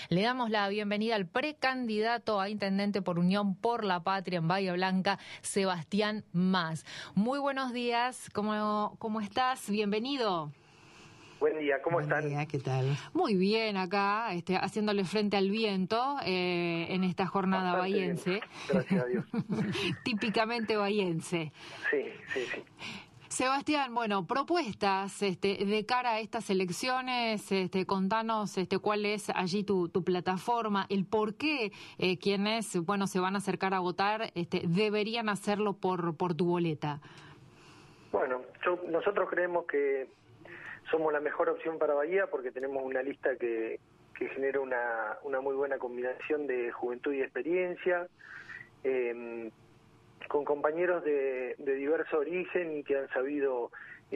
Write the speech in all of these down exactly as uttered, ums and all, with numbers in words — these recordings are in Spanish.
Le damos la bienvenida al precandidato a intendente por Unión por la Patria en Bahía Blanca, Sebastián Mas. Muy buenos días, ¿cómo, cómo estás? Bienvenido. Buen día, ¿cómo Buen están? Día, ¿qué tal? Muy bien acá, este, haciéndole frente al viento eh, en esta jornada Bastante bahiense. bien, gracias a Dios. Típicamente bahiense. Sí, sí, sí. Sebastián, bueno, propuestas este, de cara a estas elecciones, este, contanos este, cuál es allí tu, tu plataforma, el por qué eh, quienes bueno, se van a acercar a votar este, deberían hacerlo por, por tu boleta. Bueno, yo, nosotros creemos que somos la mejor opción para Bahía porque tenemos una lista que, que genera una, una muy buena combinación de juventud y experiencia, eh, con compañeros de, de diverso origen y que han sabido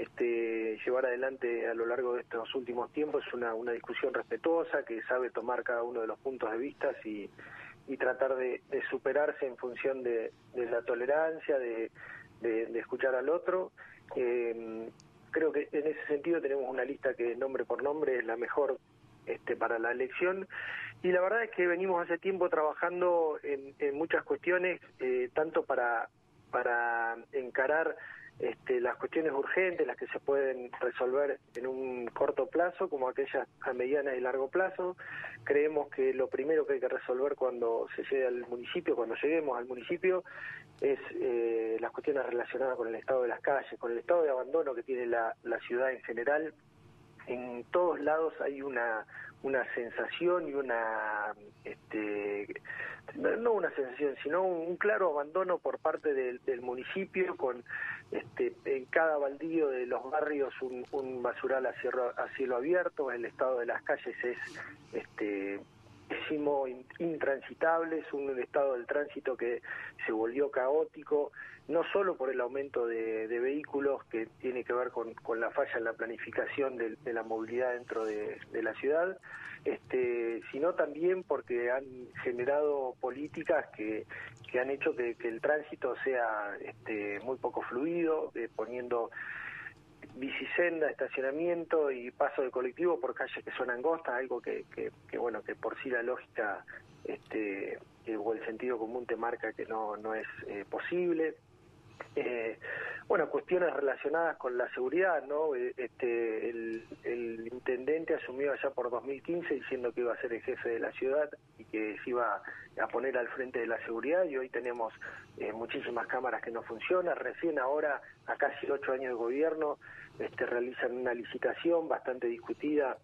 este, llevar adelante a lo largo de estos últimos tiempos una, una discusión respetuosa, que sabe tomar cada uno de los puntos de vista y, y tratar de, de superarse en función de, de la tolerancia, de, de, de escuchar al otro. Eh, creo que en ese sentido tenemos una lista que nombre por nombre es la mejor este, para la elección. Y la verdad es que venimos hace tiempo trabajando en, en muchas cuestiones, eh, tanto para, para encarar este, las cuestiones urgentes, las que se pueden resolver en un corto plazo, como aquellas a mediana y largo plazo. Creemos que lo primero que hay que resolver cuando se llegue al municipio, cuando lleguemos al municipio, es eh, las cuestiones relacionadas con el estado de las calles, con el estado de abandono que tiene la, la ciudad en general. En todos lados hay una una sensación y una este no una sensación sino un, un claro abandono por parte del, del municipio, con este en cada baldío de los barrios un, un basural a cielo, a cielo abierto. El estado de las calles es este pésimo, intransitable, es un estado del tránsito que se volvió caótico, no solo por el aumento de, de vehículos que tiene que ver con, con la falla en la planificación de, de la movilidad dentro de, de la ciudad, este, sino también porque han generado políticas que, que han hecho que, que el tránsito sea este, muy poco fluido, eh, poniendo bicisenda, estacionamiento y paso de colectivo por calles que son angostas, algo que, que, que bueno, que por sí la lógica este, que, o el sentido común te marca que no, no es eh, posible. Eh, bueno, cuestiones relacionadas con la seguridad, ¿no? Este, el, el intendente asumió allá por dos mil quince diciendo que iba a ser el jefe de la ciudad y que se iba a poner al frente de la seguridad, y hoy tenemos eh, muchísimas cámaras que no funcionan. Recién ahora, a casi ocho años de gobierno, este, realizan una licitación bastante discutida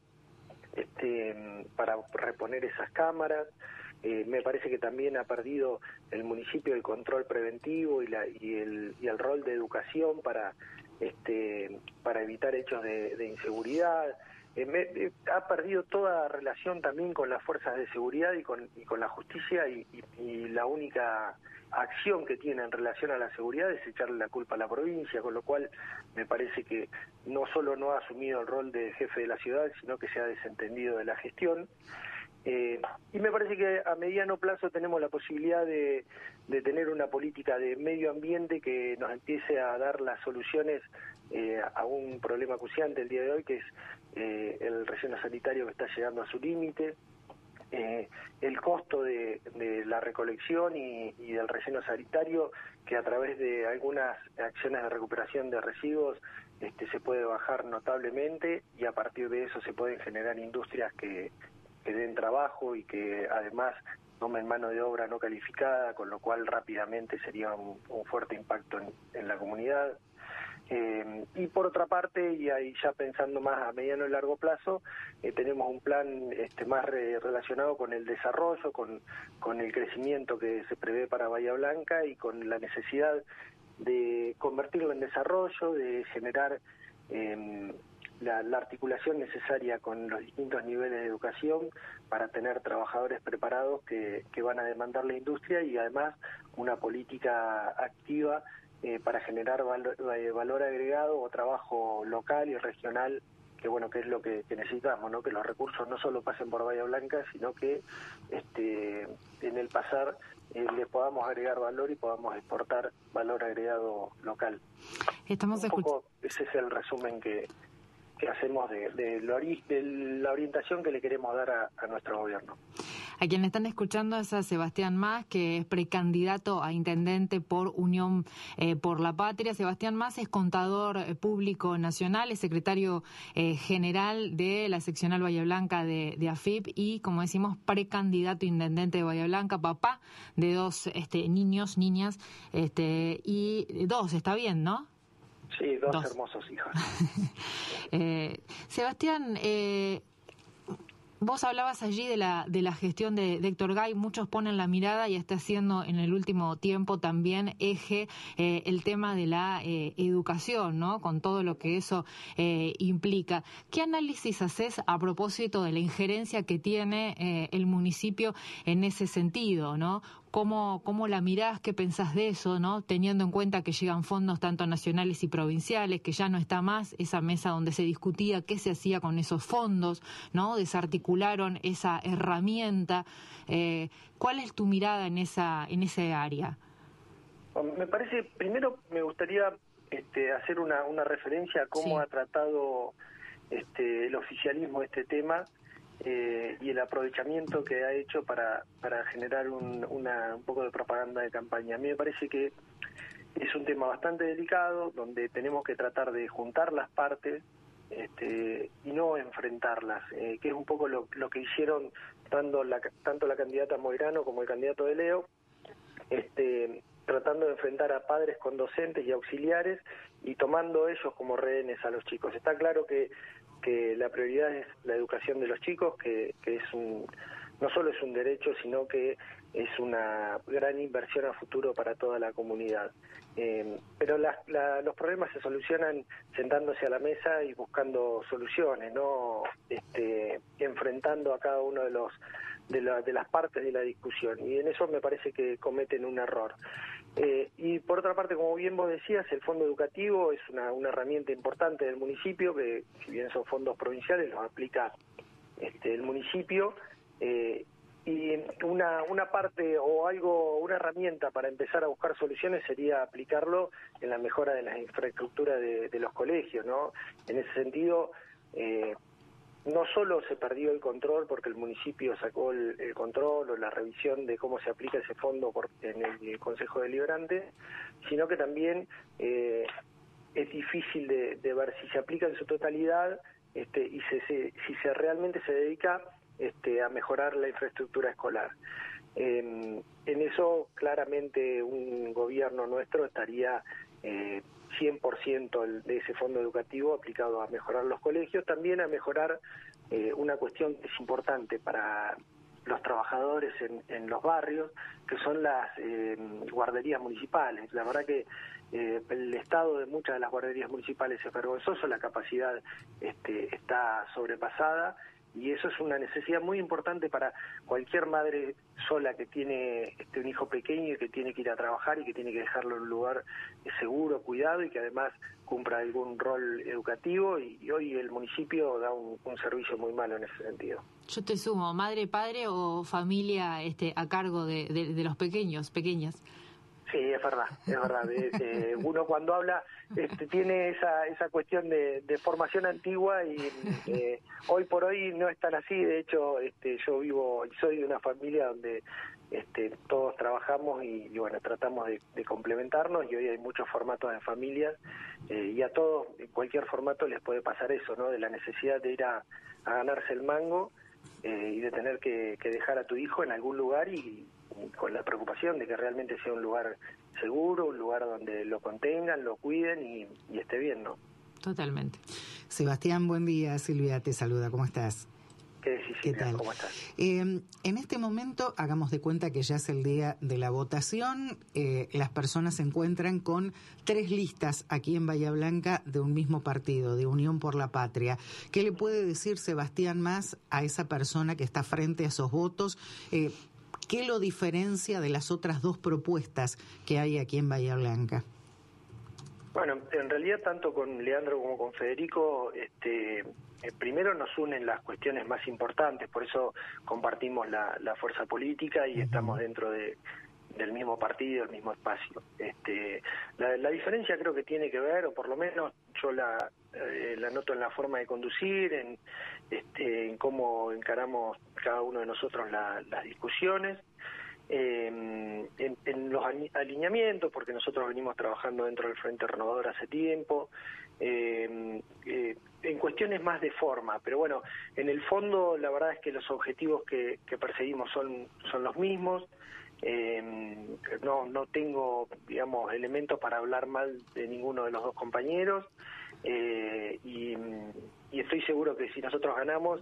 este, para reponer esas cámaras. Eh, me parece que también ha perdido el municipio el control preventivo y, la, y, el, y el rol de educación para este para evitar hechos de, de inseguridad. Eh, me, eh, ha perdido toda relación también con las fuerzas de seguridad y con, y con la justicia, y, y, y la única acción que tiene en relación a la seguridad es echarle la culpa a la provincia, con lo cual me parece que no solo no ha asumido el rol de jefe de la ciudad, sino que se ha desentendido de la gestión. Eh, y me parece que a mediano plazo tenemos la posibilidad de, de tener una política de medio ambiente que nos empiece a dar las soluciones eh, a un problema acuciante el día de hoy, que es eh, el relleno sanitario que está llegando a su límite, eh, el costo de, de la recolección y, y del relleno sanitario, que a través de algunas acciones de recuperación de residuos este, se puede bajar notablemente, y a partir de eso se pueden generar industrias que que den trabajo y que además tomen mano de obra no calificada, con lo cual rápidamente sería un, un fuerte impacto en, en la comunidad. Eh, y por otra parte, y ahí ya pensando más a mediano y largo plazo, eh, tenemos un plan este, más re, relacionado con el desarrollo, con, con el crecimiento que se prevé para Bahía Blanca y con la necesidad de convertirlo en desarrollo, de generar eh, La, la articulación necesaria con los distintos niveles de educación para tener trabajadores preparados que, que van a demandar la industria, y además una política activa eh, para generar valor, eh, valor agregado o trabajo local y regional, que bueno, que es lo que, que necesitamos, ¿no? Que los recursos no solo pasen por Bahía Blanca, sino que este, en el pasar eh, le podamos agregar valor y podamos exportar valor agregado local. Estamos Un poco ese es el resumen que que hacemos de, de, lo, de la orientación que le queremos dar a, a nuestro gobierno. A quien están escuchando es a Sebastián Mas, que es precandidato a intendente por Unión eh, por la Patria. Sebastián Mas es contador eh, público nacional, es secretario eh, general de la seccional Bahía Blanca de, de A F I P y, como decimos, precandidato a intendente de Bahía Blanca, papá de dos este, niños, niñas, este, y dos, está bien, ¿no? Sí, dos, dos. hermosos hijos. eh, Sebastián, eh, vos hablabas allí de la de la gestión de, de Héctor Gay, muchos ponen la mirada y está siendo en el último tiempo también eje eh, el tema de la eh, educación, ¿no? Con todo lo que eso eh, implica. ¿Qué análisis haces a propósito de la injerencia que tiene eh, el municipio en ese sentido, ¿no? ¿Cómo, cómo la mirás? ¿Qué pensás de eso, no? Teniendo en cuenta que llegan fondos tanto nacionales y provinciales, que ya no está más esa mesa donde se discutía qué se hacía con esos fondos, ¿no? Desarticularon esa herramienta. Eh, ¿Cuál es tu mirada en esa en ese área? Me parece, primero me gustaría este, hacer una, una referencia a cómo sí. ha tratado este, el oficialismo este tema. Eh, y el aprovechamiento que ha hecho para, para generar un, una, un poco de propaganda de campaña. A mí me parece que es un tema bastante delicado, donde tenemos que tratar de juntar las partes este, y no enfrentarlas, eh, que es un poco lo, lo que hicieron tanto la, tanto la candidata Moirano como el candidato de Leo, este, tratando de enfrentar a padres con docentes y auxiliares y tomando ellos como rehenes a los chicos. Está claro que que la prioridad es la educación de los chicos, que, que es un no solo es un derecho, sino que es una gran inversión a futuro para toda la comunidad. Eh, pero la, la, los problemas se solucionan sentándose a la mesa y buscando soluciones, no este, enfrentando a cada uno de los de, la, de las partes de la discusión. Y en eso me parece que cometen un error. Eh, y por otra parte, como bien vos decías, el fondo educativo es una, una herramienta importante del municipio, que si bien son fondos provinciales, los aplica este, el municipio, eh, y una, una parte o algo, una herramienta para empezar a buscar soluciones sería aplicarlo en la mejora de las infraestructuras de, de los colegios, ¿no? En ese sentido, eh, no solo se perdió el control porque el municipio sacó el, el control o la revisión de cómo se aplica ese fondo por, en el Consejo Deliberante, sino que también eh, es difícil de, de ver si se aplica en su totalidad este, y se, se, si se realmente se dedica este, a mejorar la infraestructura escolar. Eh, en eso claramente un gobierno nuestro estaría eh, cien por ciento de ese fondo educativo aplicado a mejorar los colegios, también a mejorar eh, una cuestión que es importante para los trabajadores en, en los barrios, que son las eh, guarderías municipales. La verdad que eh, el estado de muchas de las guarderías municipales es vergonzoso, la capacidad este, está sobrepasada, y eso es una necesidad muy importante para cualquier madre sola que tiene este, un hijo pequeño y que tiene que ir a trabajar y que tiene que dejarlo en un lugar seguro, cuidado, y que además cumpla algún rol educativo, y, y hoy el municipio da un, un servicio muy malo en ese sentido. Yo te sumo, madre, padre o familia este, a cargo de, de, de los pequeños, pequeñas. Sí, es verdad, es verdad. Eh, uno cuando habla este, tiene esa esa cuestión de, de formación antigua y eh, hoy por hoy no es tan así. De hecho, este, yo vivo y soy de una familia donde este, todos trabajamos y, y bueno, tratamos de, de complementarnos, y hoy hay muchos formatos de familias eh, y a todos, en cualquier formato les puede pasar eso, ¿no? De la necesidad de ir a, a ganarse el mango eh, y de tener que, que dejar a tu hijo en algún lugar y con la preocupación de que realmente sea un lugar seguro, un lugar donde lo contengan, lo cuiden y, y esté bien, ¿no? Totalmente. Sebastián, buen día. Silvia te saluda. ¿Cómo estás? ¿Qué decís, Silvia? ¿Qué tal? ¿Cómo estás? Eh, en este momento, hagamos de cuenta que ya es el día de la votación. Eh, las personas se encuentran con tres listas aquí en Bahía Blanca de un mismo partido, de Unión por la Patria. ¿Qué le puede decir Sebastián Mas a esa persona que está frente a esos votos? Eh, ¿Qué lo diferencia de las otras dos propuestas que hay aquí en Bahía Blanca? Bueno, en realidad tanto con Leandro como con Federico, este, eh, primero nos unen las cuestiones más importantes, por eso compartimos la, la fuerza política y uh-huh. estamos dentro de, del mismo partido, el mismo espacio. Este, la, la diferencia creo que tiene que ver, o por lo menos yo la, eh, la noto en la forma de conducir, en, este, en cómo encaramos cada uno de nosotros la, las discusiones, eh, en, en los alineamientos, porque nosotros venimos trabajando dentro del Frente Renovador hace tiempo, eh, eh, en cuestiones más de forma, pero bueno, en el fondo la verdad es que los objetivos que, que perseguimos son, son los mismos. Eh, no no tengo, digamos, elementos para hablar mal de ninguno de los dos compañeros, eh, y, y estoy seguro que si nosotros ganamos,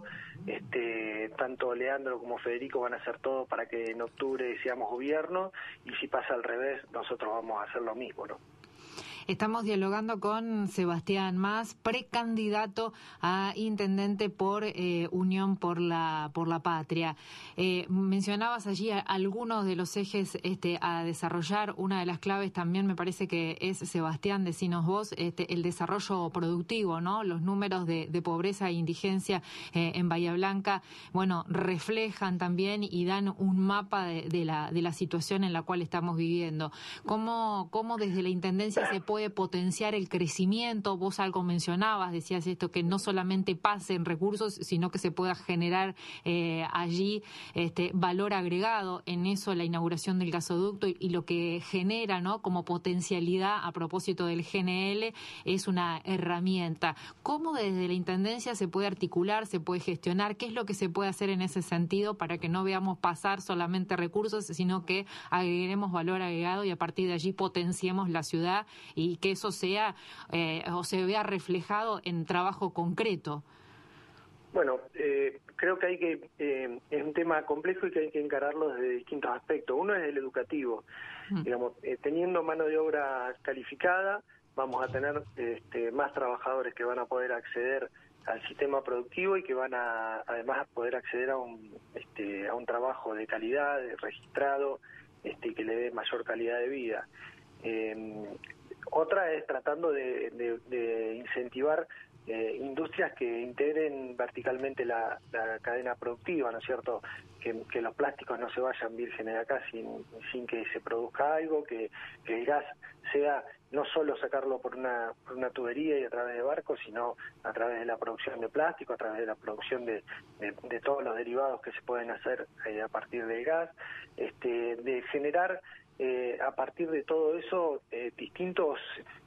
este, tanto Leandro como Federico van a hacer todo para que en octubre seamos gobierno, y si pasa al revés, nosotros vamos a hacer lo mismo, ¿no? Estamos dialogando con Sebastián Mas, precandidato a intendente por eh, Unión por la por la Patria. Eh, mencionabas allí algunos de los ejes este, a desarrollar. Una de las claves también me parece que es, Sebastián, decinos vos, este, el desarrollo productivo, ¿no? Los números de, de pobreza e indigencia eh, en Bahía Blanca, bueno, reflejan también y dan un mapa de, de la de la situación en la cual estamos viviendo. ¿Cómo, cómo desde la Intendencia se puede puede potenciar el crecimiento? Vos algo mencionabas, decías esto, que no solamente pasen recursos, sino que se pueda generar eh, allí este valor agregado. En eso la inauguración del gasoducto y, y lo que genera, ¿no?, como potencialidad a propósito del G N L es una herramienta. ¿Cómo desde la Intendencia se puede articular, se puede gestionar? ¿Qué es lo que se puede hacer en ese sentido para que no veamos pasar solamente recursos, sino que agreguemos valor agregado y a partir de allí potenciemos la ciudad y que eso sea eh, o se vea reflejado en trabajo concreto? Bueno, eh, creo que hay que eh, es un tema complejo y que hay que encararlo desde distintos aspectos. Uno es el educativo. Mm. Digamos, eh, teniendo mano de obra calificada, vamos a tener este, más trabajadores que van a poder acceder al sistema productivo y que van a además poder acceder a un este, a un trabajo de calidad, de registrado, este, que le dé mayor calidad de vida. Eh, Otra es tratando de, de, de incentivar eh, industrias que integren verticalmente la, la cadena productiva, ¿no es cierto? Que, que los plásticos no se vayan vírgenes de acá sin, sin que se produzca algo, que, que el gas sea no solo sacarlo por una, por una tubería y a través de barcos, sino a través de la producción de plástico, a través de la producción de, de, de todos los derivados que se pueden hacer eh, a partir del gas, este, de generar Eh, a partir de todo eso, eh, distintos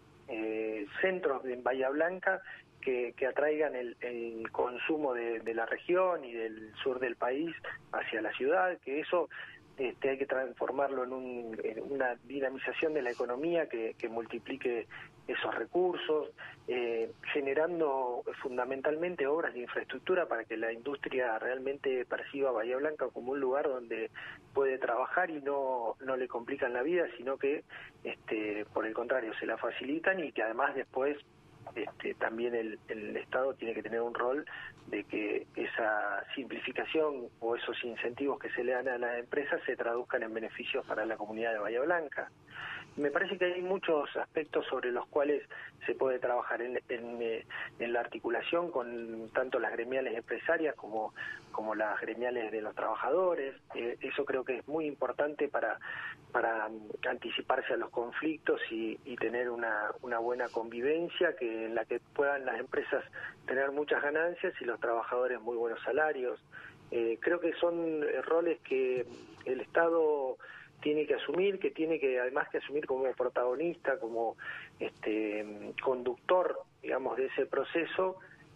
eh, centros en Bahía Blanca que, que atraigan el, el consumo de, de la región y del sur del país hacia la ciudad, que eso este, hay que transformarlo en, un, en una dinamización de la economía que, que multiplique esos recursos, eh, generando fundamentalmente obras de infraestructura para que la industria realmente perciba Bahía Blanca como un lugar donde puede trabajar y no, no le complican la vida, sino que este, por el contrario se la facilitan, y que además después Este, también el, el Estado tiene que tener un rol de que esa simplificación o esos incentivos que se le dan a las empresas se traduzcan en beneficios para la comunidad de Bahía Blanca. Me parece que hay muchos aspectos sobre los cuales se puede trabajar en, en, en la articulación con tanto las gremiales empresarias como, como las gremiales de los trabajadores. Eh, eso creo que es muy importante para, para anticiparse a los conflictos y, y tener una, una buena convivencia que en la que puedan las empresas tener muchas ganancias y los trabajadores muy buenos salarios. Eh, creo que son roles que el Estado tiene que asumir, que tiene que además que asumir como protagonista, como este conductor, digamos, de ese proceso,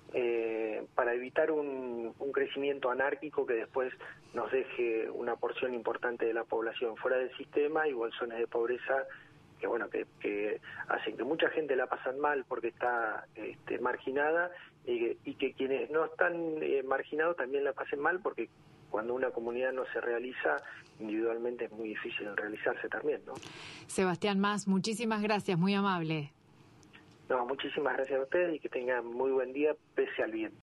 eh, para evitar un, un crecimiento anárquico que después nos deje una porción importante de la población fuera del sistema y bolsones de pobreza que bueno que, que hacen que mucha gente la pasan mal porque está este, marginada, y, y que quienes no están eh, marginados también la pasen mal porque cuando una comunidad no se realiza individualmente es muy difícil realizarse también, ¿no? Sebastián Mas, muchísimas gracias, muy amable. No, muchísimas gracias a ustedes y que tengan muy buen día pese al viento.